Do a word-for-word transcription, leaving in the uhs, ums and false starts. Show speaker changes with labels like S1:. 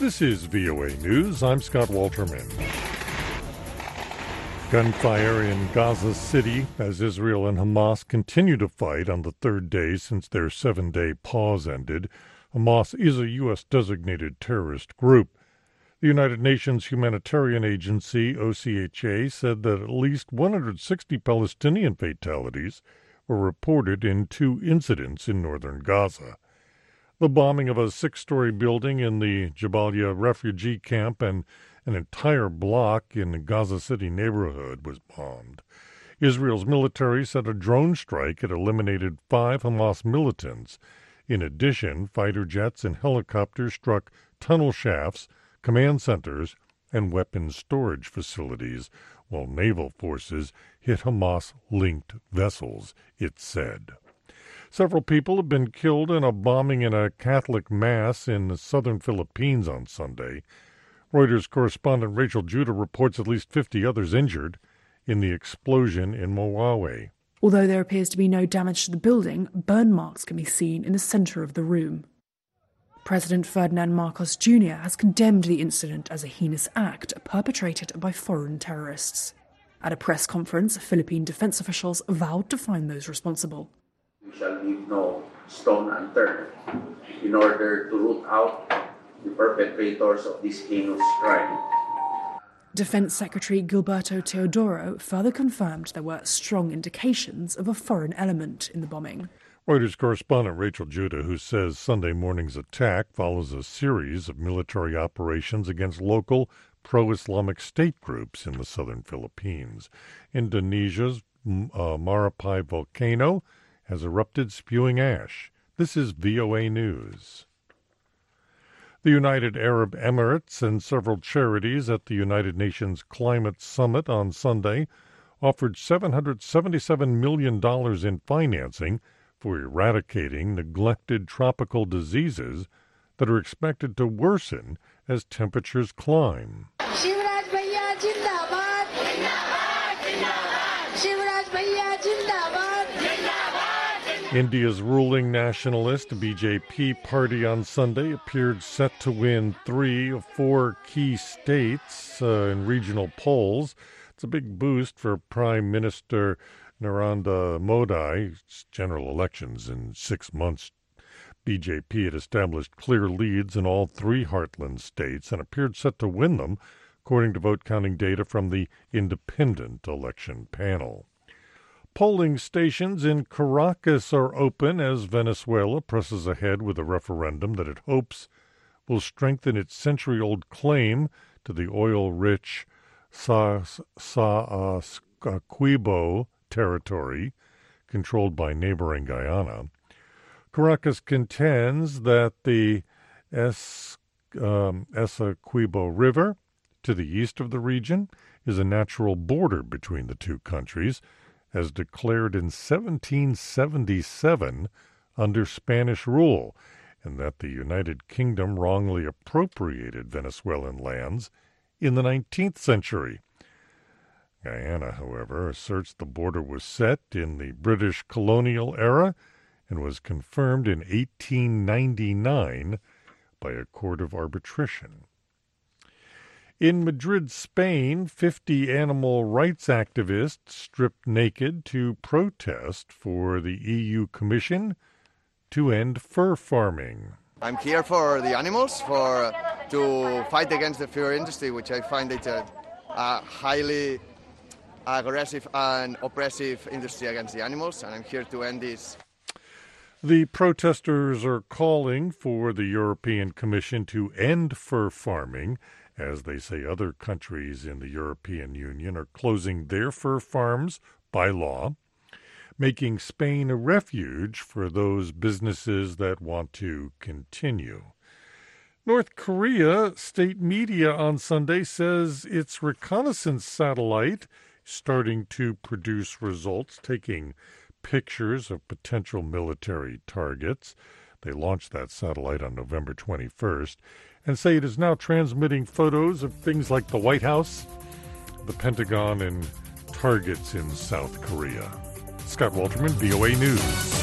S1: This is V O A News. I'm Scott Walterman. Gunfire in Gaza City as Israel and Hamas continue to fight on the third day since their seven-day pause ended. Hamas is a U S designated terrorist group. The United Nations Humanitarian Agency, O C H A, said that at least one hundred sixty Palestinian fatalities were reported in two incidents in northern Gaza. The bombing of a six-story building in the Jabalia refugee camp and an entire block in the Gaza City neighborhood was bombed. Israel's military said a drone strike had eliminated five Hamas militants. In addition, fighter jets and helicopters struck tunnel shafts, command centers, and weapons storage facilities, while naval forces hit Hamas-linked vessels, it said. Several people have been killed in a bombing in a Catholic mass in the southern Philippines on Sunday. Reuters correspondent Rachel Judah reports at least fifty others injured in the explosion in Marawi.
S2: Although there appears to be no damage to the building, burn marks can be seen in the center of the room. President Ferdinand Marcos Junior has condemned the incident as a heinous act perpetrated by foreign terrorists. At a press conference, Philippine defense officials vowed to find those responsible.
S3: We shall leave no stone unturned in order to root out the perpetrators of this heinous crime.
S2: Defense Secretary Gilberto Teodoro further confirmed there were strong indications of a foreign element in the bombing.
S1: Reuters correspondent Rachel Judah, who says Sunday morning's attack follows a series of military operations against local pro-Islamic state groups in the southern Philippines. Indonesia's uh, Marapi volcano has erupted, spewing ash. This is V O A News. The United Arab Emirates and several charities at the United Nations Climate Summit on Sunday offered seven hundred seventy-seven million dollars in financing for eradicating neglected tropical diseases that are expected to worsen as temperatures climb.
S4: Shivraj Bhaiya Jindabad! Jindabad! Jindabad! Shivraj Bhaiya Jindabad!
S1: India's ruling nationalist B J P party on Sunday appeared set to win three of four key states uh, in regional polls. It's a big boost for Prime Minister Narendra Modi. It's general elections in six months. B J P had established clear leads in all three heartland states and appeared set to win them, according to vote counting data from the independent election panel. Polling stations in Caracas are open as Venezuela presses ahead with a referendum that it hopes will strengthen its century-old claim to the oil-rich Essequibo territory controlled by neighboring Guyana. Caracas contends that the es, um, Essequibo River, to the east of the region, is a natural border between the two countries, as declared in seventeen seventy-seven under Spanish rule, and that the United Kingdom wrongly appropriated Venezuelan lands in the nineteenth century. Guyana, however, asserts the border was set in the British colonial era and was confirmed in eighteen ninety-nine by a court of arbitration. In Madrid, Spain, fifty animal rights activists stripped naked to protest for the E U Commission to end fur farming.
S5: I'm here for the animals, for to fight against the fur industry, which I find it a, a highly aggressive and oppressive industry against the animals, and I'm here to end this.
S1: The protesters are calling for the European Commission to end fur farming, as they say other countries in the European Union are closing their fur farms by law, making Spain a refuge for those businesses that want to continue. North Korea state media on Sunday says its reconnaissance satellite is starting to produce results, taking pictures of potential military targets. They launched that satellite on November twenty-first and say it is now transmitting photos of things like the White House, the Pentagon, and targets in South Korea. Scott Walterman, V O A News.